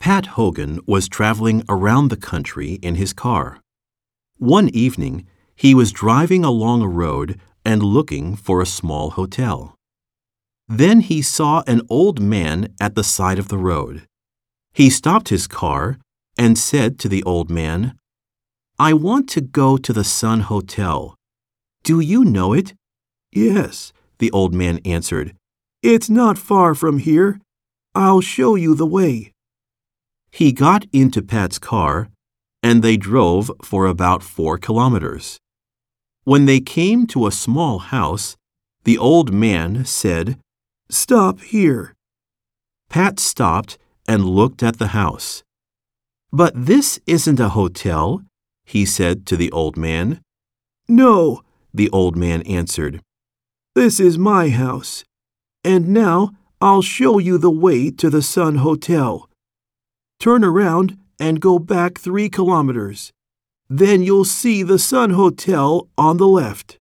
Pat Hogan was traveling around the country in his car. One evening, he was driving along a road and looking for a small hotel. Then he saw an old man at the side of the road. He stopped his car and said to the old man, "I want to go to the Sun Hotel. Do you know it?" "Yes," the old man answered. "It's not far from here. I'll show you the way." He got into Pat's car, and they drove for about 4 kilometers. When they came to a small house, the old man said, "Stop here." Pat stopped and looked at the house. "But this isn't a hotel," he said to the old man. "No," the old man answered. "This is my house. And now I'll show you the way to the Sun Hotel. Turn around and go back 3 kilometers. Then you'll see the Sun Hotel on the left."